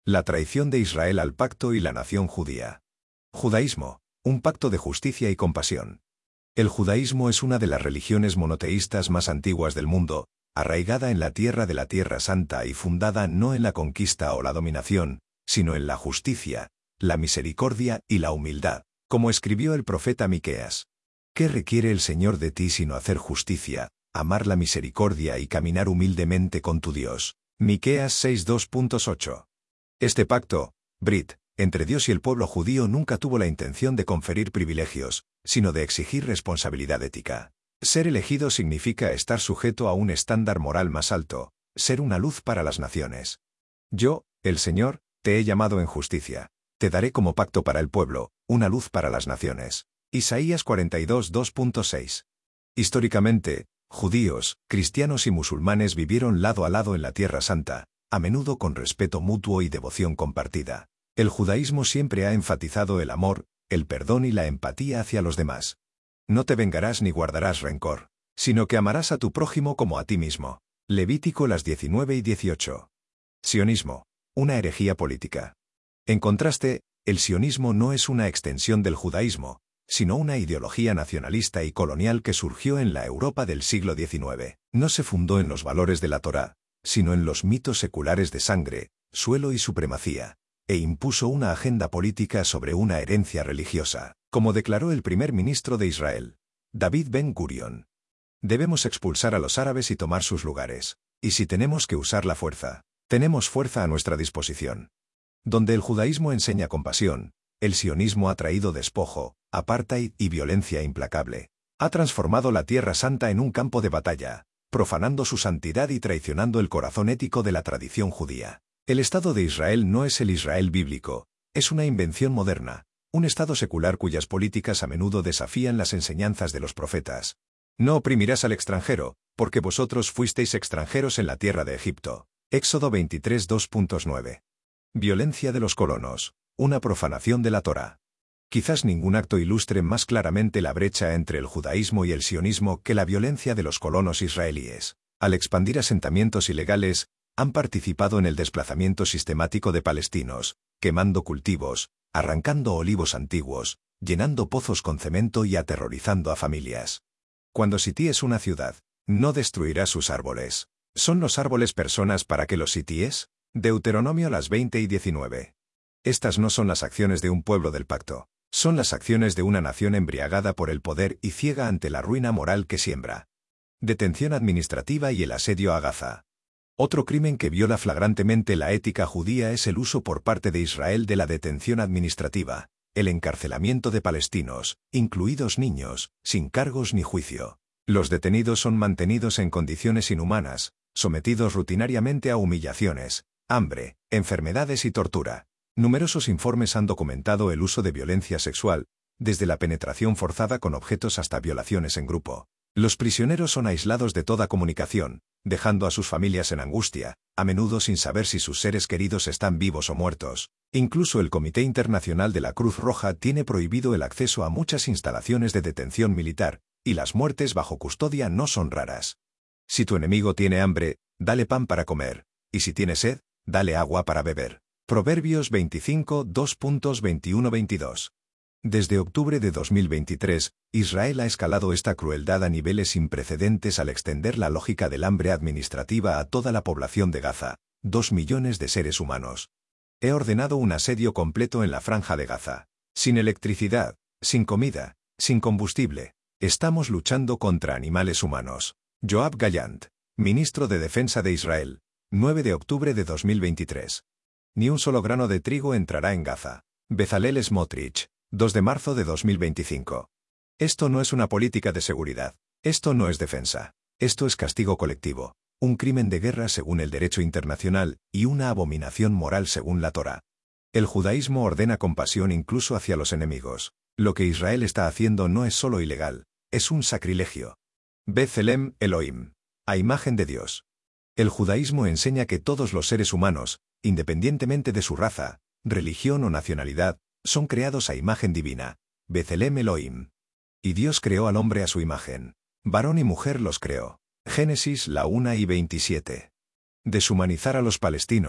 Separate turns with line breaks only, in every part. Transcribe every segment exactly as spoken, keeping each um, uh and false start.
La traición de Israel al pacto y la nación judía. Judaísmo, un pacto de justicia y compasión. El judaísmo es una de las religiones monoteístas más antiguas del mundo, arraigada en la tierra de la Tierra Santa y fundada no en la conquista o la dominación, sino en la justicia, la misericordia y la humildad, como escribió el profeta Miqueas. ¿Qué requiere el Señor de ti sino hacer justicia, amar la misericordia y caminar humildemente con tu Dios? Miqueas seis dos punto ocho. Este pacto, Brit, entre Dios y el pueblo judío nunca tuvo la intención de conferir privilegios, sino de exigir responsabilidad ética. Ser elegido significa estar sujeto a un estándar moral más alto, ser una luz para las naciones. Yo, el Señor, te he llamado en justicia. Te daré como pacto para el pueblo, una luz para las naciones. Isaías cuarenta y dos dos punto seis. Históricamente, judíos, cristianos y musulmanes vivieron lado a lado en la Tierra Santa, a menudo con respeto mutuo y devoción compartida. El judaísmo siempre ha enfatizado el amor, el perdón y la empatía hacia los demás. No te vengarás ni guardarás rencor, sino que amarás a tu prójimo como a ti mismo. Levítico las diecinueve y dieciocho. Sionismo, una herejía política. En contraste, el sionismo no es una extensión del judaísmo, sino una ideología nacionalista y colonial que surgió en la Europa del siglo diecinueve. No se fundó en los valores de la Torá, sino en los mitos seculares de sangre, suelo y supremacía, e impuso una agenda política sobre una herencia religiosa, como declaró el primer ministro de Israel, David Ben Gurion. Debemos expulsar a los árabes y tomar sus lugares, y si tenemos que usar la fuerza, tenemos fuerza a nuestra disposición. Donde el judaísmo enseña compasión, el sionismo ha traído despojo, apartheid y violencia implacable. Ha transformado la Tierra Santa en un campo de batalla, profanando su santidad y traicionando el corazón ético de la tradición judía. El Estado de Israel no es el Israel bíblico, es una invención moderna, un Estado secular cuyas políticas a menudo desafían las enseñanzas de los profetas. No oprimirás al extranjero, porque vosotros fuisteis extranjeros en la tierra de Egipto. Éxodo veintitrés dos punto nueve. Violencia de los colonos, una profanación de la Torá. Quizás ningún acto ilustre más claramente la brecha entre el judaísmo y el sionismo que la violencia de los colonos israelíes. Al expandir asentamientos ilegales, han participado en el desplazamiento sistemático de palestinos, quemando cultivos, arrancando olivos antiguos, llenando pozos con cemento y aterrorizando a familias. Cuando sities una ciudad, no destruirás sus árboles. ¿Son los árboles personas para que los sities? Deuteronomio las veinte y diecinueve. Estas no son las acciones de un pueblo del pacto. Son las acciones de una nación embriagada por el poder y ciega ante la ruina moral que siembra. Detención administrativa y el asedio a Gaza. Otro crimen que viola flagrantemente la ética judía es el uso por parte de Israel de la detención administrativa, el encarcelamiento de palestinos, incluidos niños, sin cargos ni juicio. Los detenidos son mantenidos en condiciones inhumanas, sometidos rutinariamente a humillaciones, hambre, enfermedades y tortura. Numerosos informes han documentado el uso de violencia sexual, desde la penetración forzada con objetos hasta violaciones en grupo. Los prisioneros son aislados de toda comunicación, dejando a sus familias en angustia, a menudo sin saber si sus seres queridos están vivos o muertos. Incluso el Comité Internacional de la Cruz Roja tiene prohibido el acceso a muchas instalaciones de detención militar, y las muertes bajo custodia no son raras. Si tu enemigo tiene hambre, dale pan para comer, y si tiene sed, dale agua para beber. Proverbios veinticinco dos veintiuno a veintidós. Desde octubre de dos mil veintitrés, Israel ha escalado esta crueldad a niveles sin precedentes al extender la lógica del hambre administrativa a toda la población de Gaza, dos millones de seres humanos. He ordenado un asedio completo en la franja de Gaza. Sin electricidad, sin comida, sin combustible. Estamos luchando contra animales humanos. Yoav Gallant, ministro de Defensa de Israel, nueve de octubre de dos mil veintitrés. Ni un solo grano de trigo entrará en Gaza. Bezalel Smotrich, dos de marzo de dos mil veinticinco. Esto no es una política de seguridad. Esto no es defensa. Esto es castigo colectivo, un crimen de guerra según el derecho internacional y una abominación moral según la Torá. El judaísmo ordena compasión incluso hacia los enemigos. Lo que Israel está haciendo no es solo ilegal, es un sacrilegio. Betzelem Elohim, a imagen de Dios. El judaísmo enseña que todos los seres humanos, independientemente de su raza, religión o nacionalidad, son creados a imagen divina. Betzelem Elohim. Y Dios creó al hombre a su imagen. Varón y mujer los creó. Génesis la una y veintisiete. Deshumanizar a los palestinos,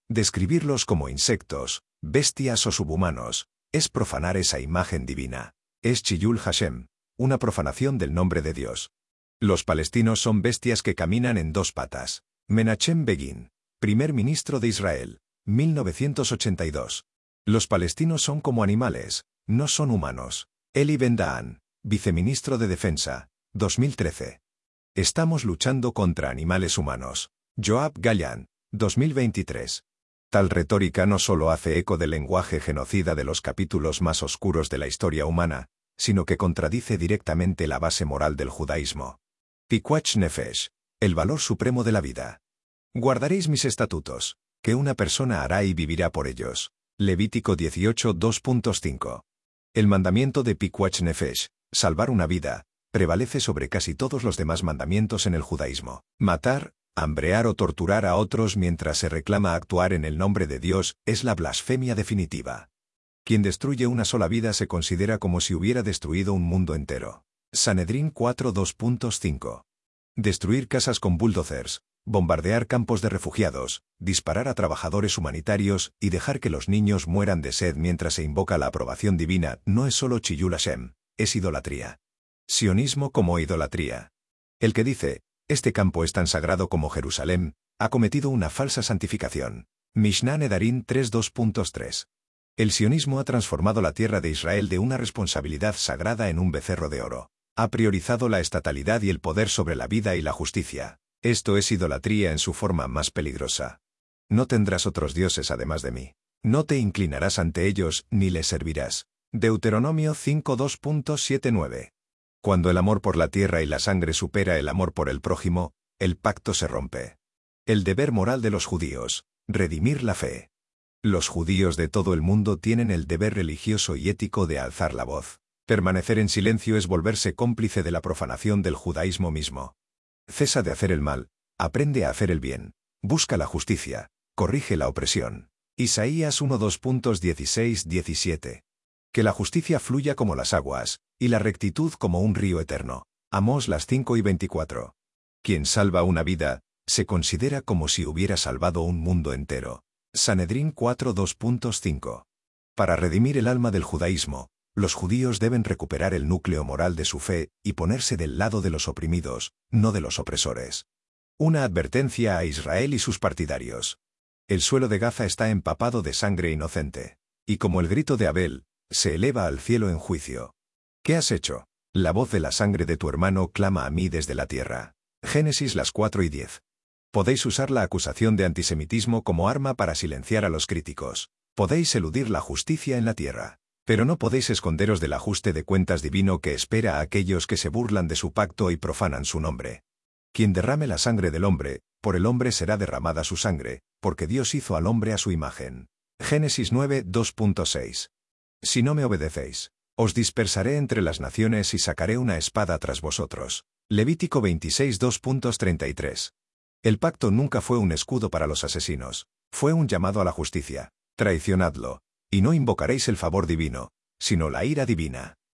Describirlos como insectos, bestias o subhumanos, es profanar esa imagen divina. Es Chiyul Hashem, una profanación del nombre de Dios. Los palestinos son bestias que caminan en dos patas. Menachem Begin, primer ministro de Israel, mil novecientos ochenta y dos. Los palestinos son como animales, no son humanos. Eli Ben-Daan, viceministro de Defensa, dos mil trece. Estamos luchando contra animales humanos. Yoav Gallant, dos mil veintitrés. Tal retórica no solo hace eco del lenguaje genocida de los capítulos más oscuros de la historia humana, sino que contradice directamente la base moral del judaísmo. Pikuach Nefesh, el valor supremo de la vida. Guardaréis mis estatutos, que una persona hará y vivirá por ellos. Levítico dieciocho dos punto cinco. El mandamiento de Pikuach Nefesh, salvar una vida, prevalece sobre casi todos los demás mandamientos en el judaísmo. Matar, hambrear o torturar a otros mientras se reclama actuar en el nombre de Dios es la blasfemia definitiva. Quien destruye una sola vida se considera como si hubiera destruido un mundo entero. Sanedrín cuatro dos punto cinco. Destruir casas con bulldozers, bombardear campos de refugiados, disparar a trabajadores humanitarios y dejar que los niños mueran de sed mientras se invoca la aprobación divina no es solo Chiyul Hashem, es idolatría. Sionismo como idolatría. El que dice, este campo es tan sagrado como Jerusalén, ha cometido una falsa santificación. Mishnah Nedarim tres dos punto tres. El sionismo ha transformado la tierra de Israel de una responsabilidad sagrada en un becerro de oro. Ha priorizado la estatalidad y el poder sobre la vida y la justicia. Esto es idolatría en su forma más peligrosa. No tendrás otros dioses además de mí. No te inclinarás ante ellos ni les servirás. Deuteronomio cinco dos punto siete nueve. Cuando el amor por la tierra y la sangre supera el amor por el prójimo, el pacto se rompe. El deber moral de los judíos, redimir la fe. Los judíos de todo el mundo tienen el deber religioso y ético de alzar la voz. Permanecer en silencio es volverse cómplice de la profanación del judaísmo mismo. Cesa de hacer el mal, aprende a hacer el bien. Busca la justicia, corrige la opresión. Isaías uno dos dieciséis diecisiete. Que la justicia fluya como las aguas, y la rectitud como un río eterno. Amós las cinco y veinticuatro. Quien salva una vida, se considera como si hubiera salvado un mundo entero. Sanedrín cuatro dos punto cinco. Para redimir el alma del judaísmo, los judíos deben recuperar el núcleo moral de su fe y ponerse del lado de los oprimidos, no de los opresores. Una advertencia a Israel y sus partidarios. El suelo de Gaza está empapado de sangre inocente. Y como el grito de Abel, se eleva al cielo en juicio. ¿Qué has hecho? La voz de la sangre de tu hermano clama a mí desde la tierra. Génesis las cuatro y diez. Podéis usar la acusación de antisemitismo como arma para silenciar a los críticos. Podéis eludir la justicia en la tierra. Pero no podéis esconderos del ajuste de cuentas divino que espera a aquellos que se burlan de su pacto y profanan su nombre. Quien derrame la sangre del hombre, por el hombre será derramada su sangre, porque Dios hizo al hombre a su imagen. Génesis nueve dos punto seis. Si no me obedecéis, os dispersaré entre las naciones y sacaré una espada tras vosotros. Levítico veintiséis dos treinta y tres. El pacto nunca fue un escudo para los asesinos, fue un llamado a la justicia. Traicionadlo, y no invocaréis el favor divino, sino la ira divina.